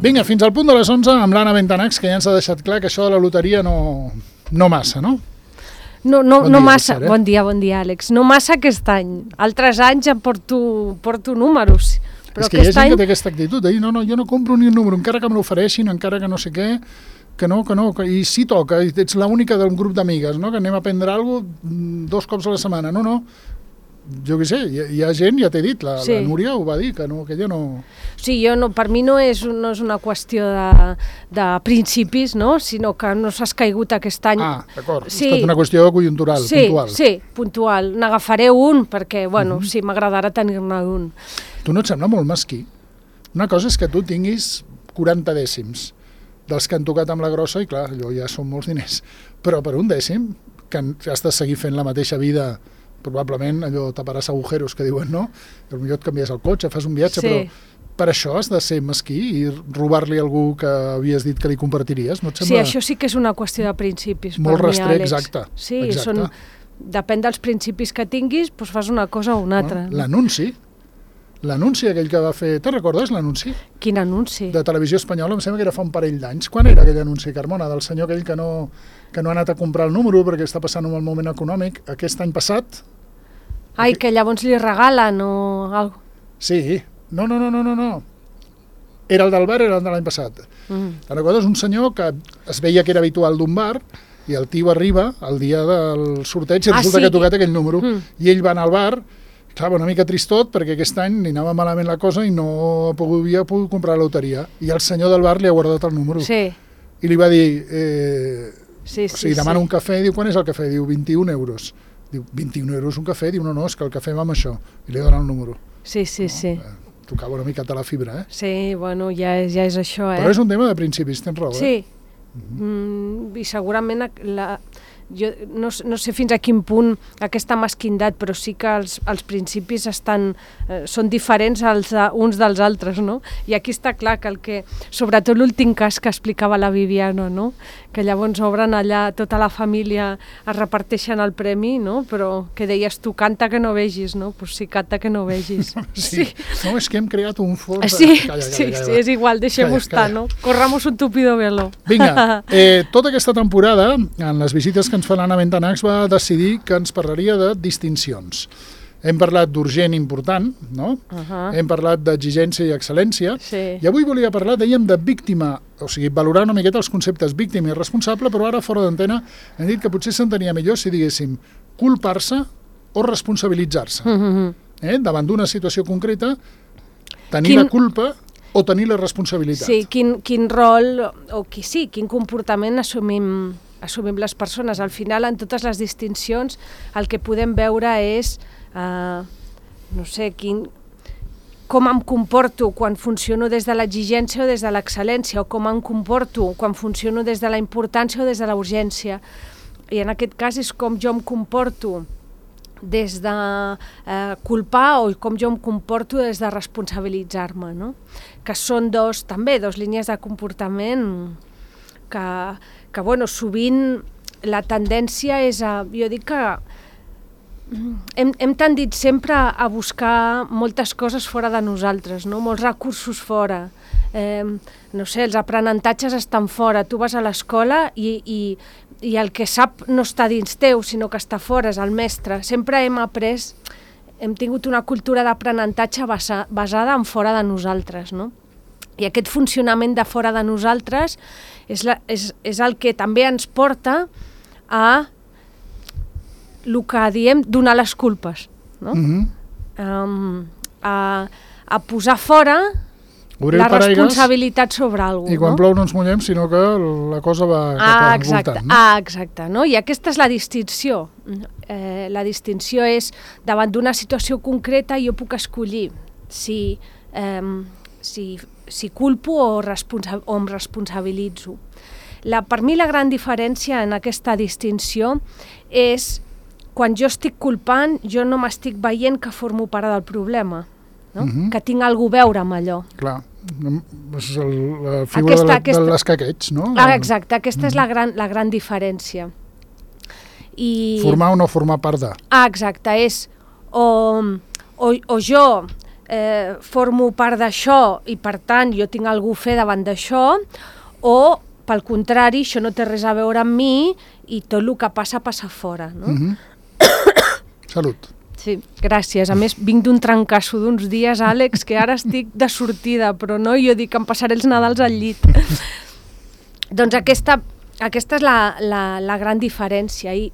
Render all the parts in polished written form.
Vinga, fins al punt de les 11 amb l'Anna Bentanax, que ja ens ha deixat clar que això de la loteria no massa, no? No massa. Bon dia, Àlex. No massa aquest any. Altres anys ja porto números. Però és que hi ha gent que té aquesta actitud, jo no compro ni un número, encara que me l'ofereixin, encara que no sé què, que no, i sí toca, i ets l'única d'un grup d'amigues, no? Que anem a prendre alguna cosa 2 cops a la setmana, no. Jo què sé, hi ha gent, ja t'he dit, la Núria ho va dir, que ella no... Sí, per mi no és una qüestió de principis, no? Sinó que no s'has caigut aquest any. Ah, d'acord, ha estat una qüestió conjuntural, puntual. Sí, puntual. N'agafaré un, perquè, sí, m'agradarà tenir-ne un. Tu no et sembla molt mesquí? Una cosa és que tu tinguis 40 dècims dels que han tocat amb la grossa, i clar, allò ja són molts diners, però per un dècim, que has de seguir fent la mateixa vida, probablement allò taparàs agujeros que diuen, no? Potser et canvies el cotxe, fas un viatge, però per això has de ser mesquí i robar-li a algú que havies dit que li compartiries, no et sembla? Sí, això sí que és una qüestió de principis, molt per mi, rastrer, Àlex. exacte. Sí, depèn dels principis que tinguis, doncs fas una cosa o una altra. L'anunci aquell que va fer... Te'n recordes, l'anunci? Quin anunci? De Televisió Espanyola, em sembla que era fa un parell d'anys. Quan era aquell anunci, Carmona? Del senyor aquell que no ha anat a comprar el número perquè està passant un mal moment econòmic. Aquest any passat... Ai, que llavors li regalen o alguna cosa. Sí. No. Era el del bar, era el de l'any passat. Te'n recordes? Un senyor que es veia que era habitual d'un bar i el tio arriba el dia del sorteig i resulta que ha tocat aquell número. I ell va anar al bar, clar, una mica tristot, perquè aquest any li anava malament la cosa i no havia pogut comprar la loteria. I el senyor del bar li ha guardat el número. Sí. I li va dir... demana un cafè, diu, quan és el cafè? Diu, 21 euros. Diu, 21 euros un cafè? Diu, no, és que el cafè va amb això. I li dona el número. Sí. Tocava una mica a la fibra, eh? Sí, bueno, ja és això, Però és un tema de principis, tens raó, Sí. I segurament jo no sé fins a quin punt aquesta mesquindat, però sí que els principis són diferents uns dels altres, no? I aquí està clar que sobretot l'últim cas que explicava la Viviana, no? Que llavors obren allà, tota la família es reparteixen el premi, no? Però que deies tu, canta que no vegis, no? Pues sí, canta que no vegis. Sí. No, és que hem creat un fons... Sí, és igual, deixem-ho estar, no? Corramos un tupido velo. Vinga, tota aquesta temporada, en les visites que ens fa l'Anna Bentanax, va decidir que ens parlaria de distincions. Hem parlat d'urgent important, no? Hem parlat d'exigència i excel·lència, i avui volia parlar, dèiem, de víctima, o sigui, valorar una miqueta els conceptes víctima i responsable, però ara fora d'antena hem dit que potser s'entenia millor si diguéssim culpar-se o responsabilitzar-se. Davant d'una situació concreta, tenir la culpa o tenir la responsabilitat. Sí, quin rol, o quin comportament assumim les persones. Al final, en totes les distincions, el que podem veure és, no sé, com em comporto quan funciono des de l'exigència o des de l'excel·lència, o com em comporto quan funciono des de la importància o des de la urgència. I en aquest cas és com jo em comporto des de culpar o com jo em comporto des de responsabilitzar-me, no? Que són també dos línies de comportament que bueno, sovint la tendència és jo dic que hem tendit sempre a buscar moltes coses fora de nosaltres, no? Molts recursos fora. No sé, els aprenentatges estan fora. Tu vas a l'escola i el que sap no està dins teu, sinó que està fora, és el mestre. Sempre hem tingut una cultura d'aprenentatge basada en fora de nosaltres, no? I aquest funcionament de fora de nosaltres és el que també ens porta a el que diem donar les culpes, no? A posar fora la responsabilitat sobre alguna cosa. I quan plou no ens mullem, sinó que la cosa va cap al voltant. Exacte, no? I aquesta és la distinció. La distinció és, davant d'una situació concreta, jo puc escollir si culpo o em responsabilitzo. Per mi la gran diferència en aquesta distinció és quan jo estic culpant, jo no m'estic veient que formo part del problema, no? Que tinc alguna a veure amb allò. Clar, és la figura de l'escaqueig, no? Exacte, aquesta és la gran diferència. Formar o no formar part de. Exacte, és o jo formo part d'això i per tant jo tinc algú a fer davant d'això, o pel contrari, això no té res a veure amb mi i tot el que passa fora, no? Salut. Sí, gràcies. A més, vinc d'un trancasso d'uns dies, Àlex, que ara estic de sortida, però no, jo dic que em passaré els Nadals al llit. Doncs aquesta és la gran diferència. I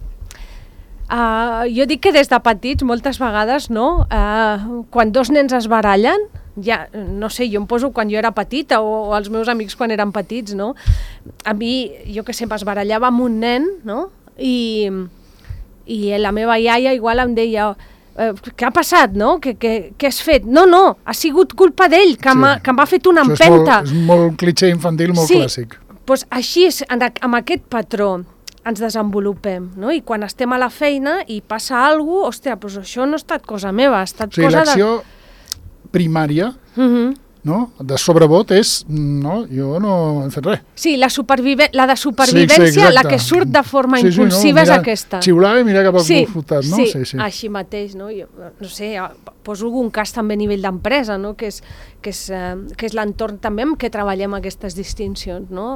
jo dic que des de petits, moltes vegades, no? Quan dos nens es barallen, ja, no sé, jo em poso quan jo era petita o els meus amics quan eren petits, no? A mi, jo que sé, es barallava amb un nen, no? I la meva iaia igual em deia què ha passat, no? Què has fet? No, ha sigut culpa d'ell, que m'ha fet una empenta. És molt clitxé infantil, molt clàssic. Doncs així, amb aquest patró, ens desenvolupem, no? I quan estem a la feina i passa alguna cosa, hòstia, doncs això no ha estat cosa meva, ha estat cosa de... L'acció primària, no? De sobrevot és, no, jo no he fet res. Sí, la de supervivència, la que surt de forma impulsiva és aquesta. Xiular i mirar cap al costat, no? Sí, així mateix, no? Jo, no sé, poso algun cas també a nivell d'empresa, no? Que és l'entorn també amb què treballem aquestes distincions, no?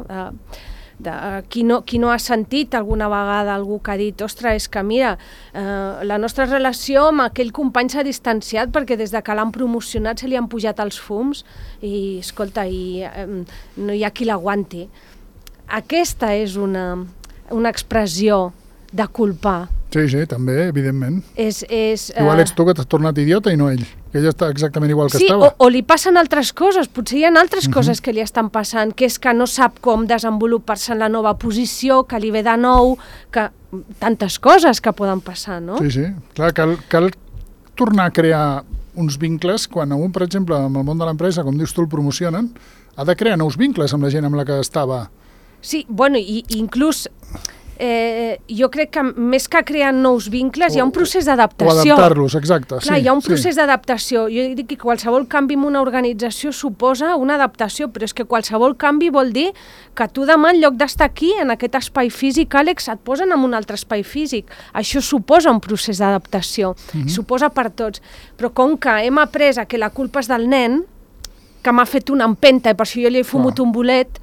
Qui no ha sentit alguna vegada algú que ha dit ostres, és que mira, la nostra relació amb aquell company s'ha distanciat perquè des que l'han promocionat se li han pujat els fums i, escolta, no hi ha qui l'aguanti. Aquesta és una expressió de culpar. Sí, també, evidentment. Igual ets tu que t'has tornat idiota i no ell, que ella està exactament igual que estava. Sí, o li passen altres coses, potser hi ha altres coses que li estan passant, que és que no sap com desenvolupar-se en la nova posició, que li ve de nou, que tantes coses que poden passar, no? Sí, clar, cal tornar a crear uns vincles, quan un, per exemple, en el món de l'empresa, com dius tu, el promocionen, ha de crear nous vincles amb la gent amb la que estava. Sí, bueno, i inclús... jo crec que més que crear nous vincles hi ha un procés d'adaptació. O adaptar-los, exacte. Clar, hi ha un procés d'adaptació. Jo dic que qualsevol canvi en una organització suposa una adaptació, però és que qualsevol canvi vol dir que tu demà, en lloc d'estar aquí, en aquest espai físic, Àlex, et posen en un altre espai físic. Això suposa un procés d'adaptació, suposa per tots. Però com que hem après que la culpa és del nen, que m'ha fet una empenta i per això jo li he fumut un bolet,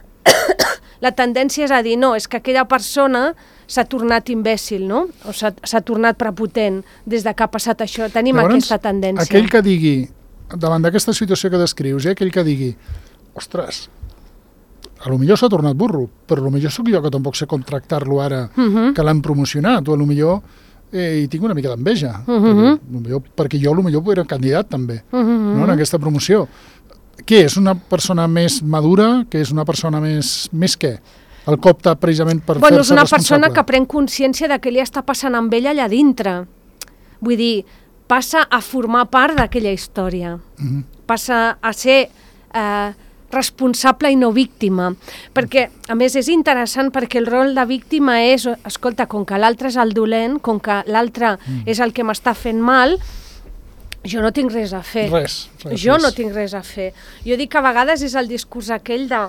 la tendència és a dir, no, és que aquella persona s'ha tornat imbècil, no? O s'ha tornat prepotent des que ha passat això. Tenim aquesta tendència. Aquell que digui, davant d'aquesta situació que descrius, aquell que digui, ostres, potser s'ha tornat burro, però potser sóc jo que tampoc sé com tractar-lo ara que l'han promocionat, o potser hi tinc una mica d'enveja, perquè jo potser era candidat també, en aquesta promoció. Què és? Una persona més madura? Què és una persona més què? El copta precisament per fer-se responsable? És una persona que pren consciència de què li està passant amb ella allà dintre. Vull dir, passa a formar part d'aquella història. Passa a ser responsable i no víctima. Perquè, a més, és interessant perquè el rol de víctima és, escolta, com que l'altre és el dolent, com que l'altre és el que m'està fent mal, jo no tinc res a fer. No tinc res a fer. Jo dic que a vegades és el discurs aquell de...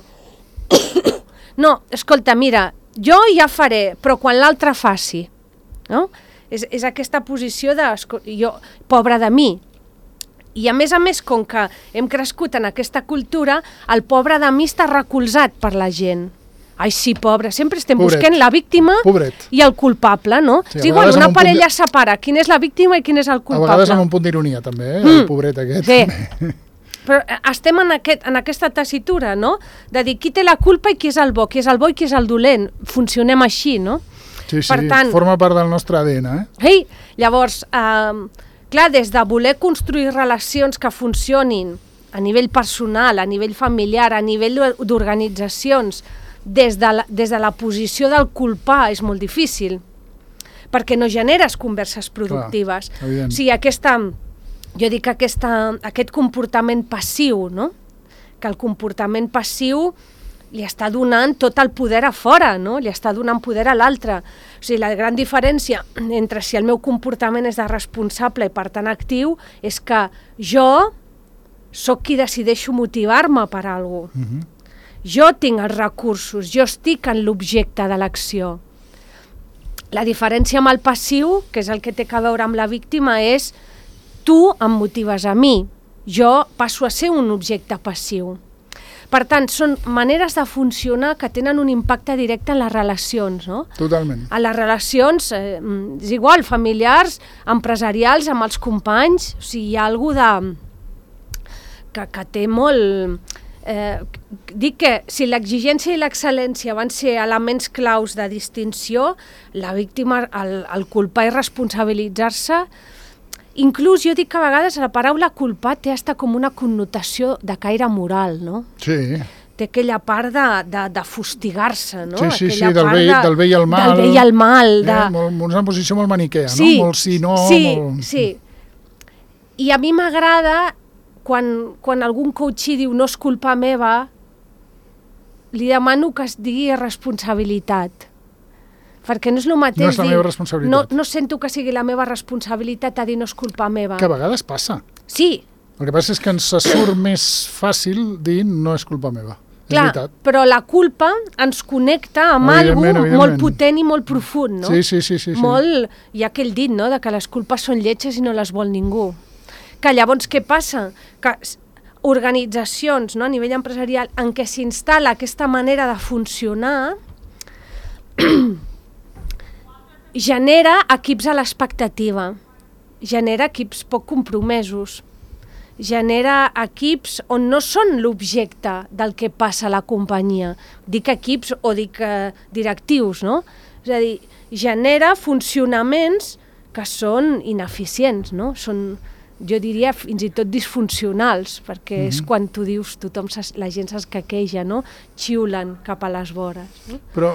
No, escolta, mira, jo ja faré, però quan l'altre faci. No? És aquesta posició de... Pobre de mi. I a més, com que hem crescut en aquesta cultura, el pobre de mi està recolzat per la gent. Ai, sí, pobre, sempre estem buscant la víctima i el culpable, no? És igual, una parella separa quin és la víctima i quin és el culpable. A vegades amb un punt d'ironia, també, el pobret aquest. Sí, però estem en aquesta tessitura, no? De dir qui té la culpa i qui és el bo i qui és el dolent. Funcionem així, no? Sí, forma part del nostre ADN, Llavors, clar, des de voler construir relacions que funcionin a nivell personal, a nivell familiar, a nivell d'organitzacions, des de la posició del culpar és molt difícil, perquè no generes converses productives. O sigui, jo dic que aquest comportament passiu, no? Que el comportament passiu li està donant tot el poder a fora, no? Li està donant poder a l'altre. O sigui, la gran diferència entre si el meu comportament és de responsable i per tant actiu és que jo sóc qui decideixo motivar-me per alguna cosa. Jo tinc els recursos, jo estic en l'objecte de l'acció. La diferència amb el passiu, que és el que té a veure amb la víctima, és tu em motives a mi, jo passo a ser un objecte passiu. Per tant, són maneres de funcionar que tenen un impacte directe en les relacions, no? Totalment. A les relacions, és igual, familiars, empresarials, amb els companys, o sigui, hi ha alguna que té molt... dic que si l'exigència i l'excel·lència van ser elements claus de distinció, la víctima, el culpar i responsabilitzar-se, inclús jo dic que a vegades la paraula culpar té hasta com una connotació de caire moral, no? Sí. Té aquella part de fustigar-se, no? Sí, del bé i el mal. Del bé i el mal. Una posició molt maniquea, sí, no? Molt sí, no... Sí, molt... sí. I a mi m'agrada quan algun coach diu no és culpa meva, li demano que es digui responsabilitat. Perquè no és el mateix no és la meva responsabilitat. No sento que sigui la meva responsabilitat a dir no és culpa meva. Que a vegades passa. Sí. El que passa és que ens surt més fàcil dir no és culpa meva. Clar, és veritat. Però la culpa ens connecta amb alguna molt potent i molt profund, no? Sí. Molt, hi ha aquell dit, no?, de que les culpes són lletges i no les vol ningú. Que llavors què passa? Que organitzacions, no?, a nivell empresarial en què s'instal·la aquesta manera de funcionar genera equips a l'expectativa, genera equips poc compromesos, genera equips on no són l'objecte del que passa a la companyia. Dic equips o dic directius, no? És a dir, genera funcionaments que són ineficients, no? Són, jo diria, fins i tot disfuncionals, perquè és quan tu dius, la gent s'escaqueja, no? Xiulen cap a les vores. No? Però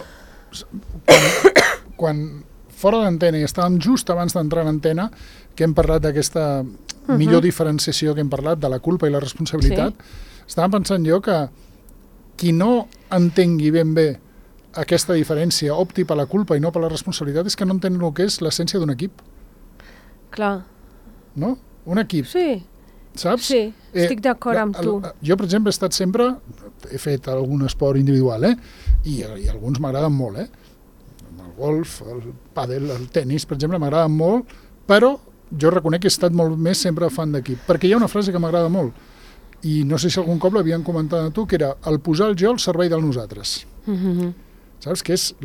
quan fora d'antena, i estàvem just abans d'entrar en antena, que hem parlat d'aquesta millor diferenciació que hem parlat, de la culpa i la responsabilitat, estàvem pensant jo que qui no entengui ben bé aquesta diferència, opti per la culpa i no per la responsabilitat, és que no entén el que és l'essència d'un equip. Clar. No? Un equip. Sí. Saps? Sí, estic d'acord amb tu. Jo, per exemple, he estat sempre... He fet algun esport individual, I alguns m'agraden molt, El golf, el pàdel, el tenis, per exemple, m'agraden molt, però jo reconec que he estat molt més sempre fan d'equip, perquè hi ha una frase que m'agrada molt, i no sé si algun cop l'havien comentat a tu, que era el posar el jo al servei del nosaltres. Saps? Que és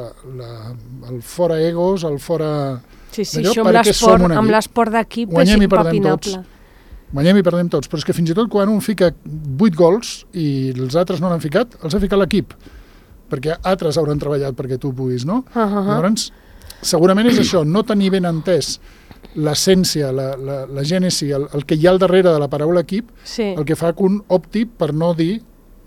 el fora egos, el fora... Sí, això amb l'esport d'equip és impepinable. Guanyem i perdem tots, però és que fins i tot quan un fica 8 gols i els altres no l'han ficat, els ha ficat l'equip, perquè altres hauran treballat perquè tu puguis, no? Llavors, segurament és això, no tenir ben entès l'essència, la gènesi, el que hi ha al darrere de la paraula equip, el que fa que un opti per no dir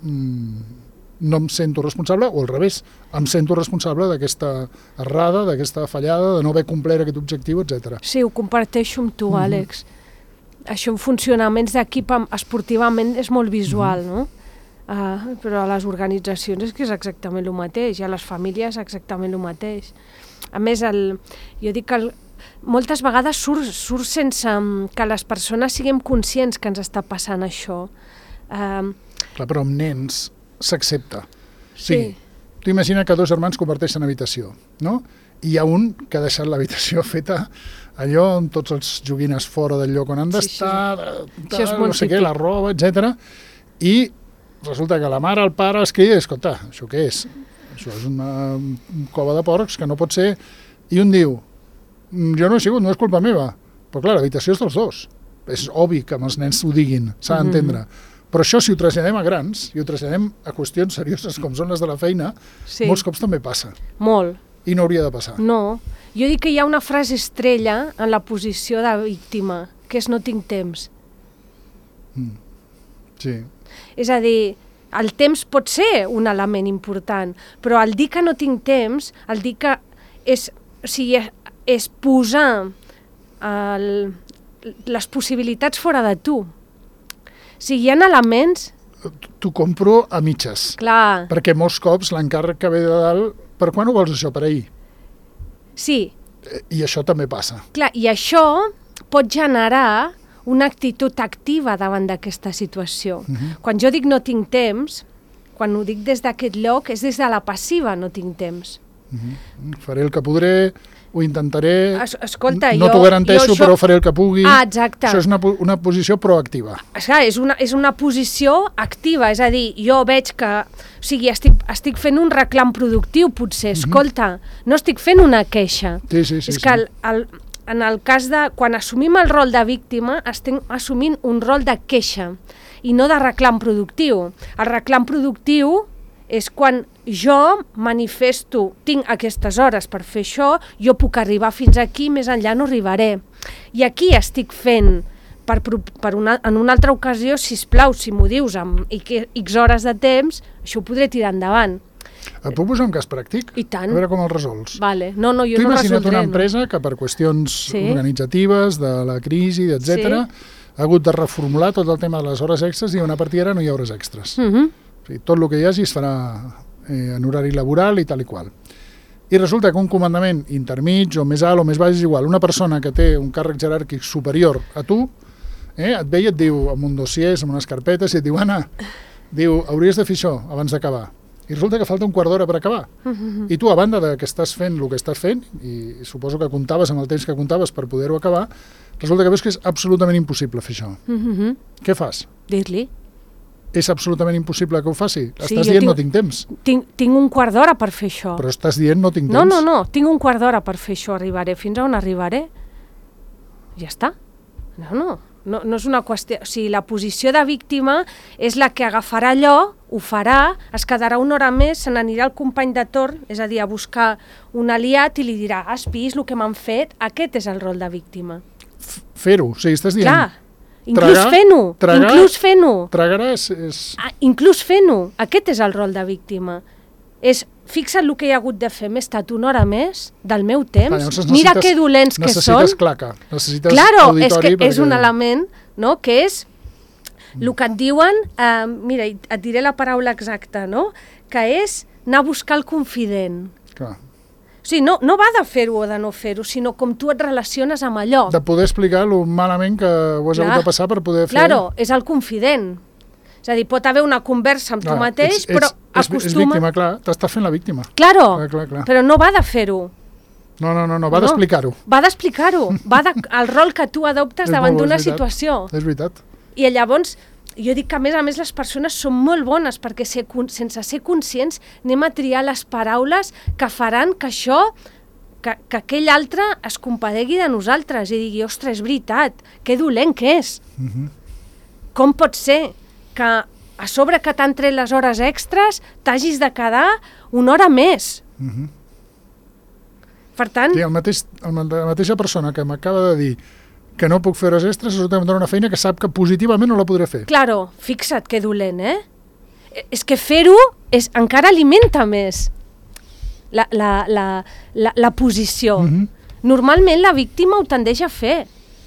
no em sento responsable, o al revés, em sento responsable d'aquesta errada, d'aquesta fallada, de no haver complert aquest objectiu, etc. Sí, ho comparteixo amb tu, Àlex. Això en funcionaments d'equip esportivament és molt visual, no? Però a les organitzacions és que és exactament el mateix, i a les famílies exactament el mateix. A més, jo dic que moltes vegades surt sense que les persones siguem conscients que ens està passant això. Clar, però amb nens s'accepta. Sí. Tu imagina que dos germans comparteixen habitació, no? I hi ha un que ha deixat l'habitació feta allò amb tots els joguines fora del lloc on han d'estar, no sé què, la roba, etc. I resulta que la mare, el pare, es crida i escolta, això què és? Això és una cova de porcs que no pot ser... I un diu, jo no he sigut, no és culpa meva. Però clar, l'habitació és dels dos. És obvi que amb els nens ho diguin, s'ha d'entendre. Però això, si ho traslladem a grans, i ho traslladem a qüestions serioses com són les de la feina, molts cops també passa. Molt. I no hauria de passar. No. Jo dic que hi ha una frase estrella en la posició de víctima, que és no tinc temps. Sí. És a dir, el temps pot ser un element important, però el dir que no tinc temps, el dir que és posar les possibilitats fora de tu. O sigui, hi ha elements... T'ho compro a mitges. Clar. Perquè molts cops l'encàrrec que ve de dalt... Per quan ho vols això? Per ahir? Sí. I això també passa. Clar, i això pot generar una actitud activa davant d'aquesta situació. Quan jo dic no tinc temps, quan ho dic des d'aquest lloc, és des de la passiva no tinc temps. Faré el que podré, ho intentaré, Escolta, no t'ho garanteixo, però faré el que pugui. Exacte. Això és una posició proactiva. Esclar, és una posició activa, és a dir, jo veig que... O sigui, estic fent un reclam productiu, potser, escolta, no estic fent una queixa. Sí. És que en el cas de... Quan assumim el rol de víctima, estem assumint un rol de queixa i no de reclam productiu. El reclam productiu és quan jo manifesto, tinc aquestes hores per fer això, jo puc arribar fins aquí, més enllà no arribaré. I aquí estic fent, en una altra ocasió, sisplau, si m'ho dius amb X hores de temps, això ho podré tirar endavant. Et puc posar un cas pràctic? I tant. A veure com el resols. Vale. No, jo no resoldré. Tu imagina't una empresa que per qüestions organitzatives, de la crisi, etc., ha hagut de reformular tot el tema de les hores extres i a partir d'ara no hi ha hores extres. O sigui, tot el que hi hagi es farà en horari laboral i tal i qual. I resulta que un comandament intermig o més alt o més baix és igual. Una persona que té un càrrec jeràrquic superior a tu, et ve i et diu amb un dossiers, amb unes carpetes, i et diu, Anna, hauries de fer això abans d'acabar. I resulta que falta un quart d'hora per acabar. I tu, a banda de que estàs fent el que estàs fent, i suposo que comptaves amb el temps que comptaves per poder-ho acabar, resulta que veus que és absolutament impossible fer això. Què fas? Dir-li. És absolutament impossible que ho faci. Estàs dient no tinc temps. Tinc un quart d'hora per fer això. Però estàs dient no tinc temps. No, tinc un quart d'hora per fer això, arribaré. Fins on arribaré? Ja està. No és una qüestió... O sigui, la posició de víctima és la que agafarà allò, ho farà, es quedarà una hora més, se n'anirà el company de torn, és a dir, a buscar un aliat i li dirà, has vist el que m'han fet? Aquest és el rol de víctima. Fer-ho, o sigui, estàs dient... Clar. Inclús fent-ho. Tragar és... Inclús fent-ho. Aquest és el rol de víctima. Fixa't el que he hagut de fer. M'he estat una hora més del meu temps. Mira que dolents que són. Necessites claca, necessites Claro, auditori. és que és un element, no?, que és el que et diuen... Mira, et diré la paraula exacta, no?, que és anar a buscar el confident. Clar. O sigui, no va de fer-ho o de no fer-ho, sinó com tu et relaciones amb allò. De poder explicar lo malament que ho has hagut de passar per poder fer... Claro, és el confident. És a dir, pot haver una conversa amb tu mateix, però acostuma... És víctima, clar, t'estàs fent la víctima. Claro, clar. Però no va de fer-ho. No, va d'explicar-ho. Va d'explicar-ho, el rol que tu adoptes davant d'una situació. És veritat. I llavors... Jo dic que, a més, les persones són molt bones perquè sense ser conscients anem a triar les paraules que faran que això, que aquell altre es compadegui de nosaltres i digui, ostres, és veritat, que dolent que és. Com pot ser que a sobre que t'han tret les hores extres t'hagis de quedar una hora més? Per tant... Sí, la mateixa persona que m'acaba de dir que no puc fer hores extres, resulta que em dona una feina que sap que positivament no la podré fer. Claro, fixa't que dolent, És que fer-ho encara alimenta més la posició. Normalment la víctima ho tendeix a fer.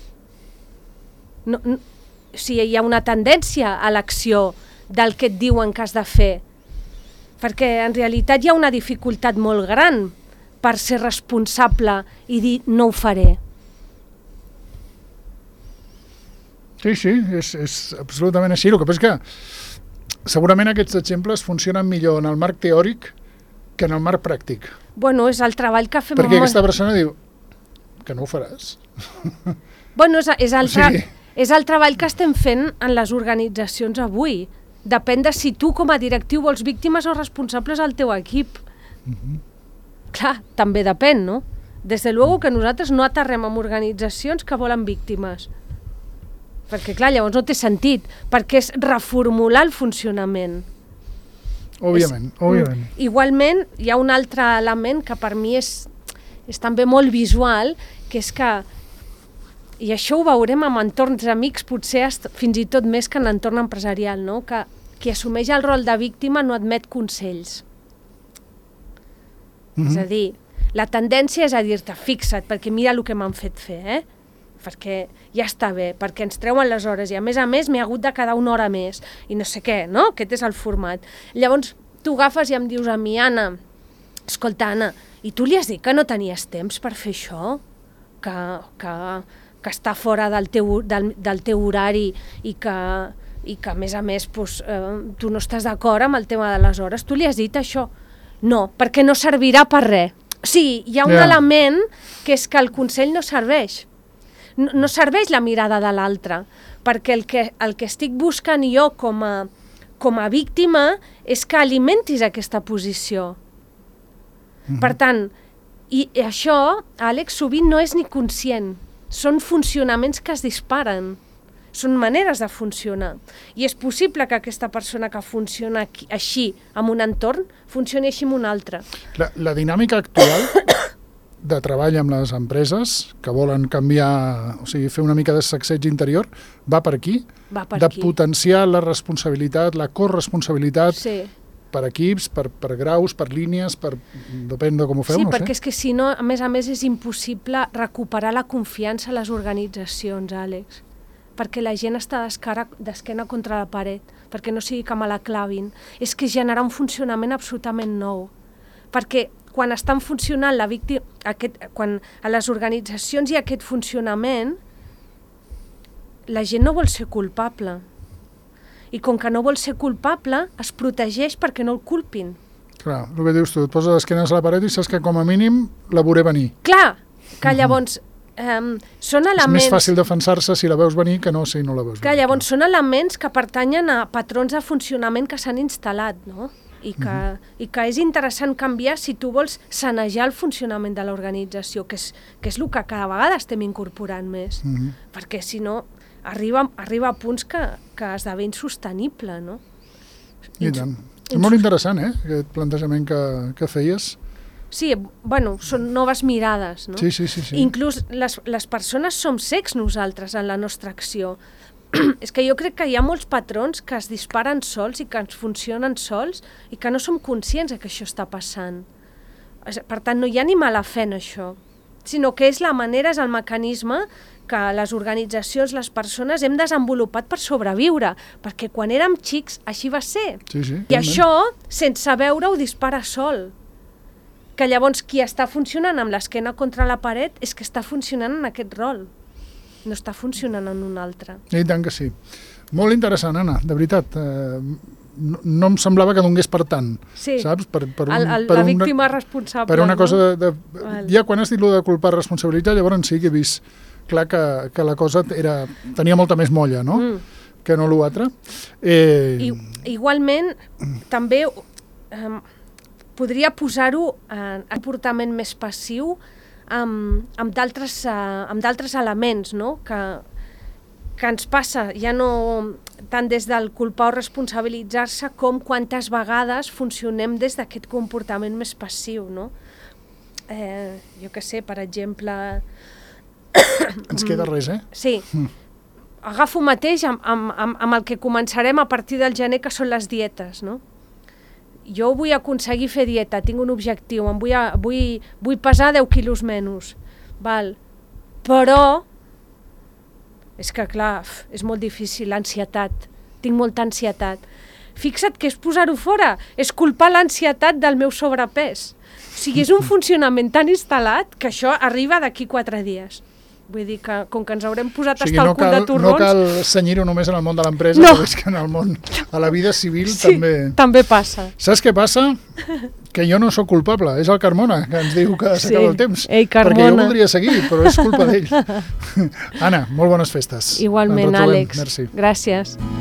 O sigui, hi ha una tendència a l'acció del que et diuen que has de fer. Perquè en realitat hi ha una dificultat molt gran per ser responsable i dir no ho faré. Sí, és absolutament així. El que passa és que segurament aquests exemples funcionen millor en el marc teòric que en el marc pràctic. Bueno, és el treball que fem... Perquè aquesta persona diu que no ho faràs. Bueno, és el treball que estem fent en les organitzacions avui. Depèn de si tu com a directiu vols víctimes o responsables al teu equip. Clar, també depèn, no? Des de luego que nosaltres no aterrem amb organitzacions que volen víctimes. Perquè, clar, llavors no té sentit, perquè és reformular el funcionament. Òbviament. Igualment, hi ha un altre element que per mi és també molt visual, que és que, i això ho veurem amb entorns amics, potser fins i tot més que en l'entorn empresarial, no? Que qui assumeix el rol de víctima no admet consells. És a dir, la tendència és a dir-te, fixa't, perquè mira el que m'han fet fer, perquè ja està bé, perquè ens treuen les hores i a més m'he hagut de quedar una hora més i no sé què, no? Aquest és el format. Llavors tu agafes i em dius a mi, Anna, escolta, Anna, i tu li has dit que no tenies temps per fer això? Que està fora del teu horari i que a més tu no estàs d'acord amb el tema de les hores? Tu li has dit això? No, perquè no servirà per res. O sigui, hi ha un element que és que el consell no serveix. No serveix la mirada de l'altre, perquè el que estic buscant jo com a víctima és que alimentis aquesta posició. Per tant, i això, Àlex, sovint no és ni conscient. Són funcionaments que es disparen. Són maneres de funcionar. I és possible que aquesta persona que funciona així en un entorn funcioni així en un altre. La dinàmica actual de treball amb les empreses que volen canviar, o sigui, fer una mica de sacseig interior, va per aquí? Va per aquí. Potenciar la responsabilitat, la corresponsabilitat per equips, per graus, per línies, depèn de com ho feu, no sé. Sí, perquè és que si no, a més és impossible recuperar la confiança a les organitzacions, Àlex. Perquè la gent està d'esquena contra la paret, perquè no sigui que me la clavin. És que generar un funcionament absolutament nou. Perquè quan estan funcionant quan a les organitzacions hi ha aquest funcionament, la gent no vol ser culpable. I com que no vol ser culpable, es protegeix perquè no el culpin. Clar, el que dius tu, et poses d'esquena a la paret i saps que com a mínim la veuré venir. Clar, que llavors són elements... És més fàcil defensar-se si la veus venir que no si no la veus venir. Clar, llavors són elements que pertanyen a patrons de funcionament que s'han instal·lat, no? I que és interessant canviar si tu vols sanejar el funcionament de l'organització, que és el que cada vegada estem incorporant més. Perquè si no, arriba a punts que esdevé insostenible, no? I tant. És molt interessant, aquest plantejament que feies. Sí, bueno, són noves mirades, no? Sí. Inclús les persones som cecs nosaltres en la nostra acció. És que jo crec que hi ha molts patrons que es disparen sols i que ens funcionen sols i que no som conscients que això està passant. Per tant, no hi ha ni mala fe en això, sinó que és la manera, és el mecanisme que les organitzacions, les persones hem desenvolupat per sobreviure, perquè quan érem xics així va ser. Sí, I això, sense veure, ho dispara sol. Que llavors qui està funcionant amb l'esquena contra la paret és que està funcionant en aquest rol. No està funcionant en un altre. I tant que sí. Molt interessant, Anna, de veritat. No em semblava que donés per tant, saps? La víctima responsable. Per una cosa ja quan has dit lo de culpar responsabilitat, llavors sí que he vist clar que la cosa tenia molta més molla, no? Que no l'altre. Igualment, també podria posar-ho en comportament més passiu amb d'altres elements, no? Que ens passa, ja no tant des del culpar o responsabilitzar-se com quantes vegades funcionem des d'aquest comportament més passiu, no? Jo què sé, per exemple... Ens queda res, Sí. Agafo mateix amb el que començarem a partir del gener, que són les dietes, no? Jo vull aconseguir fer dieta, tinc un objectiu, vull pesar 10 quilos menys, val? Però és que, clar, és molt difícil, l'ansietat, tinc molta ansietat. Fixa't que és posar-ho fora, és culpar l'ansietat del meu sobrepès. O sigui, és un funcionament tan instal·lat que això arriba d'aquí 4 dies. Vull dir que, com que ens haurem posat hasta el cul de torrons... No cal cenyir-ho només en el món de l'empresa, però és que en el món, a la vida civil també passa. Saps què passa? Que jo no sóc culpable, és el Carmona, que ens diu que s'acaba el temps. Ei, Carmona. Perquè jo voldria seguir, però és culpa d'ell. Anna, molt bones festes. Igualment, Àlex. Merci. Gràcies.